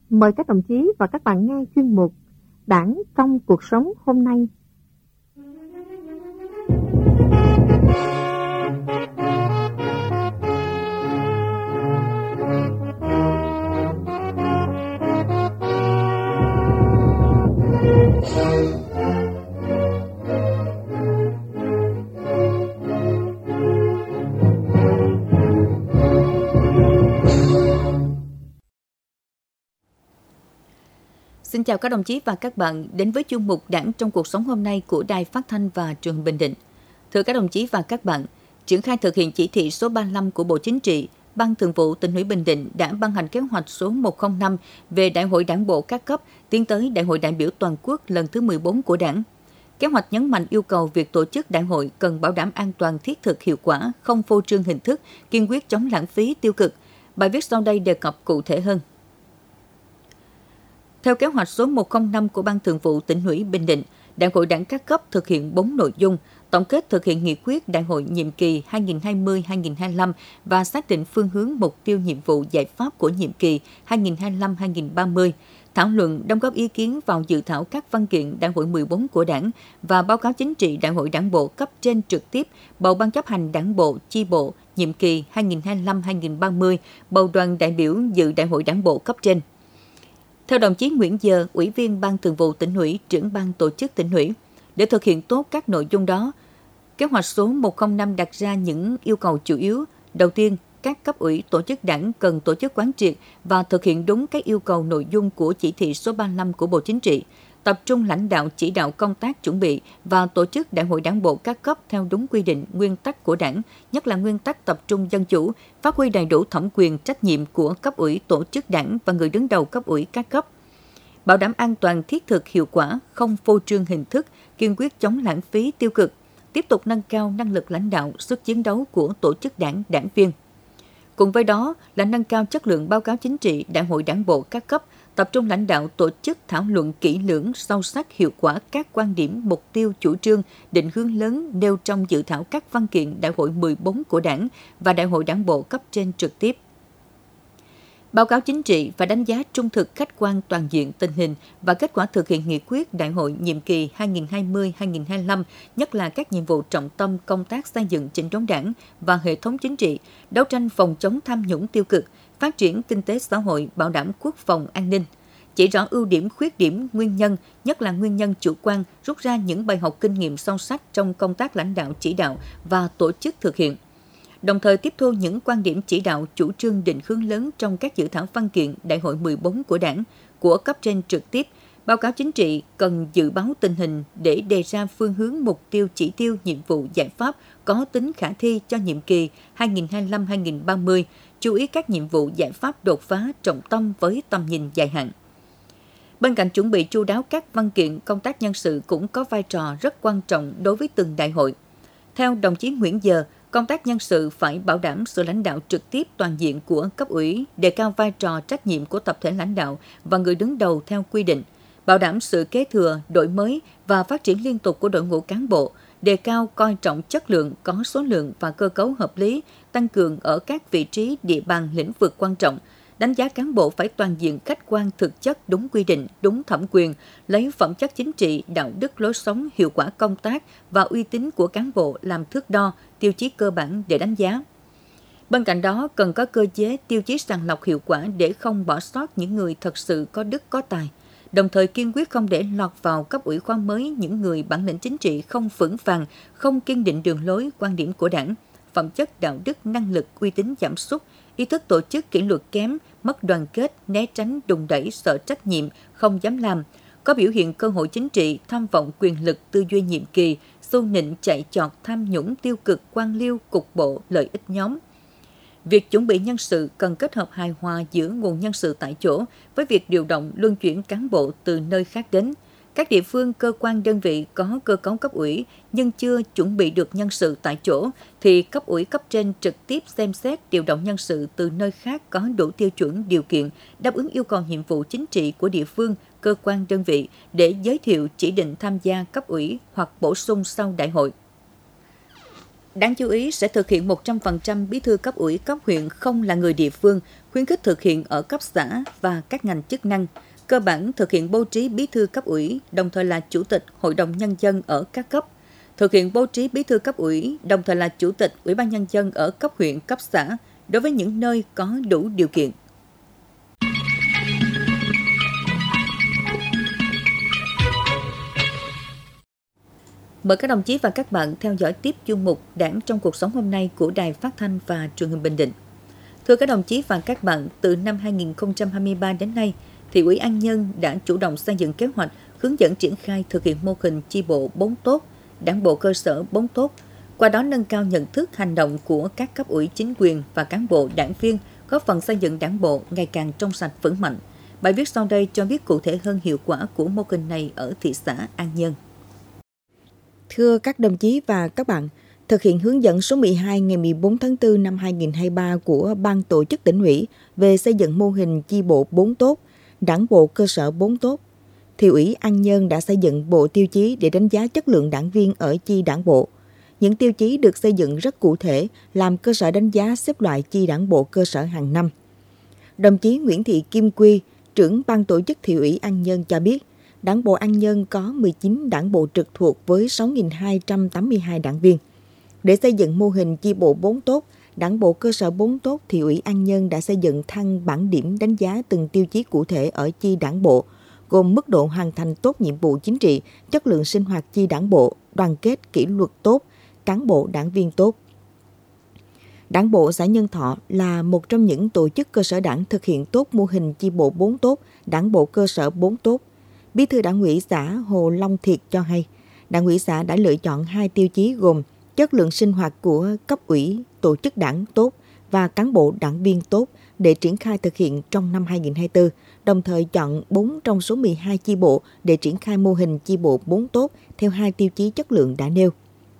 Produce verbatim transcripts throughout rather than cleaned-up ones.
Mời các đồng chí và các bạn nghe chuyên mục Đảng trong cuộc sống hôm nay. Xin chào các đồng chí và các bạn đến với chuyên mục Đảng trong cuộc sống hôm nay của Đài Phát thanh và Truyền hình Bình Định. Thưa các đồng chí và các bạn, triển khai thực hiện chỉ thị số ba mươi lăm của Bộ Chính trị, Ban Thường vụ Tỉnh ủy Bình Định đã ban hành kế hoạch số một không năm về Đại hội Đảng bộ các cấp tiến tới Đại hội đại biểu toàn quốc lần thứ mười bốn của Đảng. Kế hoạch nhấn mạnh yêu cầu việc tổ chức đại hội cần bảo đảm an toàn, thiết thực, hiệu quả, không phô trương hình thức, kiên quyết chống lãng phí tiêu cực. Bài viết sau đây đề cập cụ thể hơn. Theo kế hoạch số một không năm của Ban Thường vụ Tỉnh ủy Bình Định, Đại hội Đảng các cấp thực hiện bốn nội dung, tổng kết thực hiện nghị quyết Đại hội nhiệm kỳ hai nghìn không trăm hai mươi đến hai nghìn không trăm hai mươi lăm và xác định phương hướng mục tiêu nhiệm vụ giải pháp của nhiệm kỳ hai nghìn không trăm hai mươi lăm đến hai nghìn không trăm ba mươi, thảo luận đóng góp ý kiến vào dự thảo các văn kiện Đại hội mười bốn của Đảng và báo cáo chính trị Đại hội Đảng bộ cấp trên trực tiếp, bầu Ban chấp hành Đảng bộ, chi bộ, nhiệm kỳ hai nghìn không trăm hai mươi lăm đến hai nghìn không trăm ba mươi, bầu đoàn đại biểu dự Đại hội Đảng bộ cấp trên. Theo đồng chí Nguyễn Giờ, Ủy viên Ban Thường vụ Tỉnh ủy, trưởng ban tổ chức Tỉnh ủy, để thực hiện tốt các nội dung đó, kế hoạch số một không năm đặt ra những yêu cầu chủ yếu. Đầu tiên, các cấp ủy tổ chức Đảng cần tổ chức quán triệt và thực hiện đúng các yêu cầu nội dung của chỉ thị số ba mươi lăm của Bộ Chính trị, tập trung lãnh đạo chỉ đạo công tác chuẩn bị và tổ chức Đại hội Đảng bộ các cấp theo đúng quy định, nguyên tắc của Đảng, nhất là nguyên tắc tập trung dân chủ, phát huy đầy đủ thẩm quyền, trách nhiệm của cấp ủy tổ chức Đảng và người đứng đầu cấp ủy các cấp. Bảo đảm an toàn, thiết thực, hiệu quả, không phô trương hình thức, kiên quyết chống lãng phí tiêu cực, tiếp tục nâng cao năng lực lãnh đạo, sức chiến đấu của tổ chức Đảng, đảng viên. Cùng với đó là nâng cao chất lượng báo cáo chính trị Đại hội Đảng bộ các cấp, tập trung lãnh đạo tổ chức thảo luận kỹ lưỡng, sâu sắc, hiệu quả các quan điểm, mục tiêu, chủ trương, định hướng lớn nêu trong dự thảo các văn kiện Đại hội mười bốn của Đảng và Đại hội Đảng bộ cấp trên trực tiếp. Báo cáo chính trị và đánh giá trung thực, khách quan, toàn diện tình hình và kết quả thực hiện nghị quyết Đại hội nhiệm kỳ hai nghìn không trăm hai mươi đến hai nghìn không trăm hai mươi lăm, nhất là các nhiệm vụ trọng tâm công tác xây dựng chỉnh đốn Đảng và hệ thống chính trị, đấu tranh phòng chống tham nhũng tiêu cực, phát triển kinh tế xã hội, bảo đảm quốc phòng an ninh. Chỉ rõ ưu điểm, khuyết điểm, nguyên nhân, nhất là nguyên nhân chủ quan, rút ra những bài học kinh nghiệm sâu sắc trong công tác lãnh đạo chỉ đạo và tổ chức thực hiện. Đồng thời tiếp thu những quan điểm chỉ đạo, chủ trương, định hướng lớn trong các dự thảo văn kiện Đại hội mười bốn của Đảng, của cấp trên trực tiếp. Báo cáo chính trị cần dự báo tình hình để đề ra phương hướng, mục tiêu, chỉ tiêu, nhiệm vụ, giải pháp có tính khả thi cho nhiệm kỳ hai nghìn không trăm hai mươi lăm đến hai nghìn không trăm ba mươi, chú ý các nhiệm vụ, giải pháp đột phá, trọng tâm với tầm nhìn dài hạn. Bên cạnh chuẩn bị chu đáo các văn kiện, công tác nhân sự cũng có vai trò rất quan trọng đối với từng đại hội. Theo đồng chí Nguyễn Giờ, công tác nhân sự phải bảo đảm sự lãnh đạo trực tiếp toàn diện của cấp ủy, đề cao vai trò trách nhiệm của tập thể lãnh đạo và người đứng đầu theo quy định, bảo đảm sự kế thừa, đổi mới và phát triển liên tục của đội ngũ cán bộ, đề cao coi trọng chất lượng, có số lượng và cơ cấu hợp lý, tăng cường ở các vị trí, địa bàn, lĩnh vực quan trọng. Đánh giá cán bộ phải toàn diện, khách quan, thực chất, đúng quy định, đúng thẩm quyền, lấy phẩm chất chính trị, đạo đức, lối sống, hiệu quả công tác và uy tín của cán bộ làm thước đo, tiêu chí cơ bản để đánh giá. Bên cạnh đó, cần có cơ chế, tiêu chí sàng lọc hiệu quả để không bỏ sót những người thật sự có đức, có tài. Đồng thời kiên quyết không để lọt vào cấp ủy khoa mới những người bản lĩnh chính trị không vững vàng, không kiên định đường lối, quan điểm của Đảng, phẩm chất, đạo đức, năng lực, uy tín giảm sút, ý thức tổ chức kỷ luật kém, mất đoàn kết, né tránh, đùn đẩy, sợ trách nhiệm, không dám làm, có biểu hiện cơ hội chính trị, tham vọng quyền lực, tư duy nhiệm kỳ, xu nịnh, chạy chọt, tham nhũng, tiêu cực, quan liêu, cục bộ, lợi ích nhóm. Việc chuẩn bị nhân sự cần kết hợp hài hòa giữa nguồn nhân sự tại chỗ với việc điều động luân chuyển cán bộ từ nơi khác đến. Các địa phương, cơ quan, đơn vị có cơ cấu cấp ủy nhưng chưa chuẩn bị được nhân sự tại chỗ thì cấp ủy cấp trên trực tiếp xem xét điều động nhân sự từ nơi khác có đủ tiêu chuẩn, điều kiện, đáp ứng yêu cầu nhiệm vụ chính trị của địa phương, cơ quan, đơn vị để giới thiệu chỉ định tham gia cấp ủy hoặc bổ sung sau đại hội. Đáng chú ý sẽ thực hiện một trăm phần trăm bí thư cấp ủy cấp huyện không là người địa phương, khuyến khích thực hiện ở cấp xã và các ngành chức năng. Cơ bản thực hiện bố trí bí thư cấp ủy, đồng thời là chủ tịch Hội đồng Nhân dân ở các cấp. Thực hiện bố trí bí thư cấp ủy, đồng thời là chủ tịch Ủy ban Nhân dân ở cấp huyện, cấp xã, đối với những nơi có đủ điều kiện. Mời các đồng chí và các bạn theo dõi tiếp chuyên mục Đảng trong cuộc sống hôm nay của Đài Phát thanh và Truyền hình Bình Định. Thưa các đồng chí và các bạn, từ năm hai nghìn không trăm hai mươi ba đến nay, Thị ủy An Nhơn đã chủ động xây dựng kế hoạch hướng dẫn triển khai thực hiện mô hình chi bộ bốn tốt, đảng bộ cơ sở bốn tốt, qua đó nâng cao nhận thức hành động của các cấp ủy chính quyền và cán bộ đảng viên, góp phần xây dựng đảng bộ ngày càng trong sạch vững mạnh. Bài viết sau đây cho biết cụ thể hơn hiệu quả của mô hình này ở thị xã An Nhơn. Thưa các đồng chí và các bạn, thực hiện hướng dẫn số mười hai ngày mười bốn tháng tư năm hai nghìn không trăm hai mươi ba của Ban Tổ chức Tỉnh ủy về xây dựng mô hình chi bộ bốn tốt, đảng bộ cơ sở bốn tốt, Thị ủy An Nhơn đã xây dựng bộ tiêu chí để đánh giá chất lượng đảng viên ở chi đảng bộ. Những tiêu chí được xây dựng rất cụ thể, làm cơ sở đánh giá xếp loại chi đảng bộ cơ sở hàng năm. Đồng chí Nguyễn Thị Kim Quy, trưởng Ban Tổ chức Thị ủy An Nhơn cho biết, Đảng bộ An Nhơn có mười chín đảng bộ trực thuộc với sáu nghìn hai trăm tám mươi hai đảng viên. Để xây dựng mô hình chi bộ bốn tốt, đảng bộ cơ sở bốn tốt, Thị ủy An Nhơn đã xây dựng thang bảng điểm đánh giá từng tiêu chí cụ thể ở chi đảng bộ, gồm mức độ hoàn thành tốt nhiệm vụ chính trị, chất lượng sinh hoạt chi đảng bộ, đoàn kết kỷ luật tốt, cán bộ đảng viên tốt. Đảng bộ xã Nhân Thọ là một trong những tổ chức cơ sở đảng thực hiện tốt mô hình chi bộ bốn tốt, đảng bộ cơ sở bốn tốt. Bí thư Đảng ủy xã Hồ Long Thiệt cho hay, Đảng ủy xã đã lựa chọn hai tiêu chí gồm chất lượng sinh hoạt của cấp ủy, tổ chức đảng tốt và cán bộ đảng viên tốt để triển khai thực hiện trong năm hai nghìn không trăm hai mươi tư, đồng thời chọn bốn trong số mười hai chi bộ để triển khai mô hình chi bộ bốn tốt theo hai tiêu chí chất lượng đã nêu.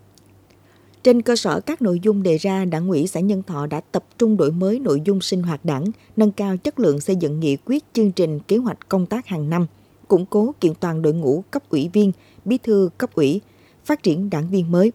Trên cơ sở các nội dung đề ra, Đảng ủy xã Nhân Thọ đã tập trung đổi mới nội dung sinh hoạt đảng, nâng cao chất lượng xây dựng nghị quyết, chương trình, kế hoạch công tác hàng năm, củng cố kiện toàn đội ngũ cấp ủy viên, bí thư cấp ủy, phát triển đảng viên mới.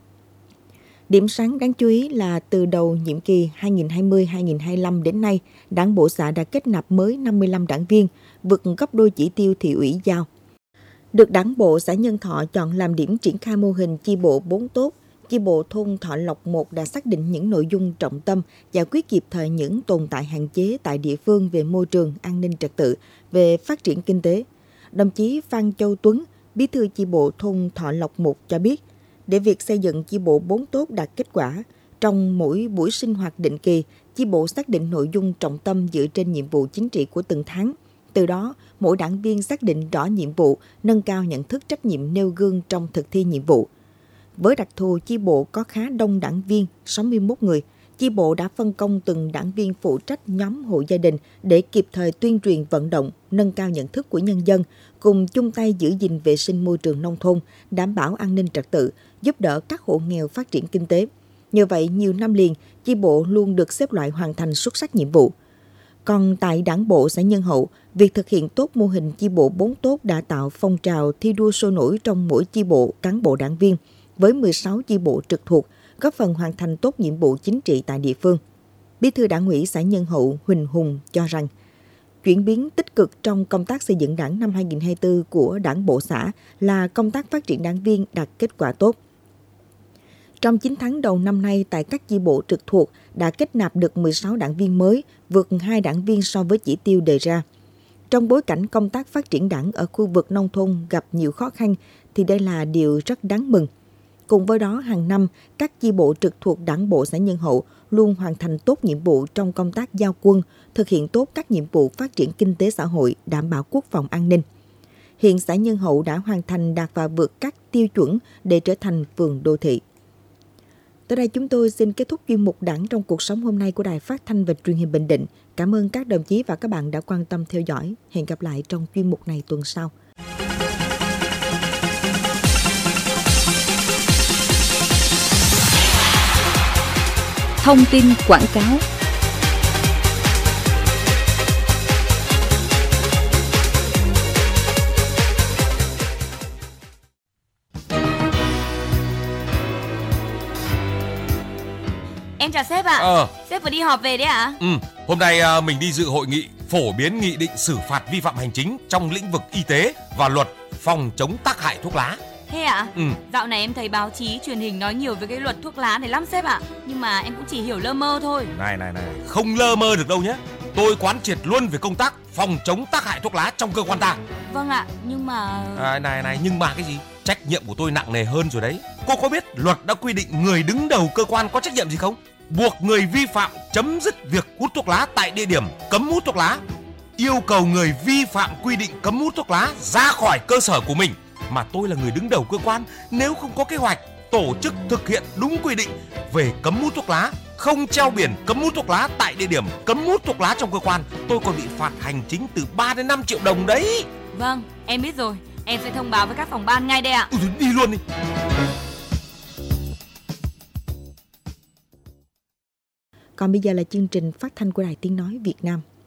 Điểm sáng đáng chú ý là từ đầu nhiệm kỳ hai nghìn không trăm hai mươi đến hai nghìn không trăm hai mươi lăm đến nay, Đảng bộ xã đã kết nạp mới năm mươi lăm đảng viên, vượt gấp đôi chỉ tiêu Thị ủy giao. Được Đảng bộ xã Nhân Thọ chọn làm điểm triển khai mô hình chi bộ bốn tốt, chi bộ thôn Thọ Lộc một đã xác định những nội dung trọng tâm, giải quyết kịp thời những tồn tại hạn chế tại địa phương về môi trường, an ninh trật tự, về phát triển kinh tế. Đồng chí Phan Châu Tuấn, bí thư chi bộ thôn Thọ Lộc một cho biết, để việc xây dựng chi bộ bốn tốt đạt kết quả, trong mỗi buổi sinh hoạt định kỳ, chi bộ xác định nội dung trọng tâm dựa trên nhiệm vụ chính trị của từng tháng. Từ đó, mỗi đảng viên xác định rõ nhiệm vụ, nâng cao nhận thức trách nhiệm nêu gương trong thực thi nhiệm vụ. Với đặc thù chi bộ có khá đông đảng viên, sáu mươi mốt người, chi bộ đã phân công từng đảng viên phụ trách nhóm hộ gia đình để kịp thời tuyên truyền vận động, nâng cao nhận thức của nhân dân, cùng chung tay giữ gìn vệ sinh môi trường nông thôn, đảm bảo an ninh trật tự, giúp đỡ các hộ nghèo phát triển kinh tế. Như vậy, nhiều năm liền, chi bộ luôn được xếp loại hoàn thành xuất sắc nhiệm vụ. Còn tại Đảng bộ xã Nhân Hậu, việc thực hiện tốt mô hình chi bộ bốn tốt đã tạo phong trào thi đua sôi nổi trong mỗi chi bộ cán bộ đảng viên, với mười sáu chi bộ trực thuộc, góp phần hoàn thành tốt nhiệm vụ chính trị tại địa phương. Bí thư Đảng ủy xã Nhân Hậu Huỳnh Hùng cho rằng, chuyển biến tích cực trong công tác xây dựng đảng năm hai nghìn không trăm hai mươi tư của Đảng bộ xã là công tác phát triển đảng viên đạt kết quả tốt. Trong chín tháng đầu năm nay, tại các chi bộ trực thuộc đã kết nạp được mười sáu đảng viên mới, vượt hai đảng viên so với chỉ tiêu đề ra. Trong bối cảnh công tác phát triển đảng ở khu vực nông thôn gặp nhiều khó khăn, thì đây là điều rất đáng mừng. Cùng với đó, hàng năm, các chi bộ trực thuộc Đảng bộ xã Nhân Hậu luôn hoàn thành tốt nhiệm vụ trong công tác giao quân, thực hiện tốt các nhiệm vụ phát triển kinh tế xã hội, đảm bảo quốc phòng an ninh. Hiện xã Nhân Hậu đã hoàn thành đạt và vượt các tiêu chuẩn để trở thành phường đô thị. Tới đây chúng tôi xin kết thúc chuyên mục Đảng trong cuộc sống hôm nay của Đài Phát thanh và Truyền hình Bình Định. Cảm ơn các đồng chí và các bạn đã quan tâm theo dõi. Hẹn gặp lại trong chuyên mục này tuần sau. Thông tin quảng cáo. Em chào sếp ạ. Ờ. Sếp vừa đi họp về đấy ạ? Ừ, hôm nay à, mình đi dự hội nghị phổ biến nghị định xử phạt vi phạm hành chính trong lĩnh vực y tế và luật phòng chống tác hại thuốc lá. Thế ạ? Ừ. Dạo này em thấy báo chí, truyền hình nói nhiều về cái luật thuốc lá này lắm sếp ạ. Nhưng mà em cũng chỉ hiểu lơ mơ thôi. Này này này, không lơ mơ được đâu nhé. Tôi quán triệt luôn về công tác phòng chống tác hại thuốc lá trong cơ quan ta. Vâng ạ, nhưng mà... À, này này, nhưng mà cái gì? Trách nhiệm của tôi nặng nề hơn rồi đấy. Cô có biết luật đã quy định người đứng đầu cơ quan có trách nhiệm gì không? Buộc người vi phạm chấm dứt việc hút thuốc lá tại địa điểm cấm hút thuốc lá, yêu cầu người vi phạm quy định cấm hút thuốc lá ra khỏi cơ sở của mình. Mà tôi là người đứng đầu cơ quan, nếu không có kế hoạch tổ chức thực hiện đúng quy định về cấm hút thuốc lá, không treo biển cấm hút thuốc lá tại địa điểm cấm hút thuốc lá trong cơ quan, tôi còn bị phạt hành chính từ ba đến năm triệu đồng đấy. Vâng, em biết rồi. Em sẽ thông báo với các phòng ban ngay đây ạ. Ừ, đi luôn đi. Còn bây giờ là chương trình phát thanh của Đài Tiếng Nói Việt Nam.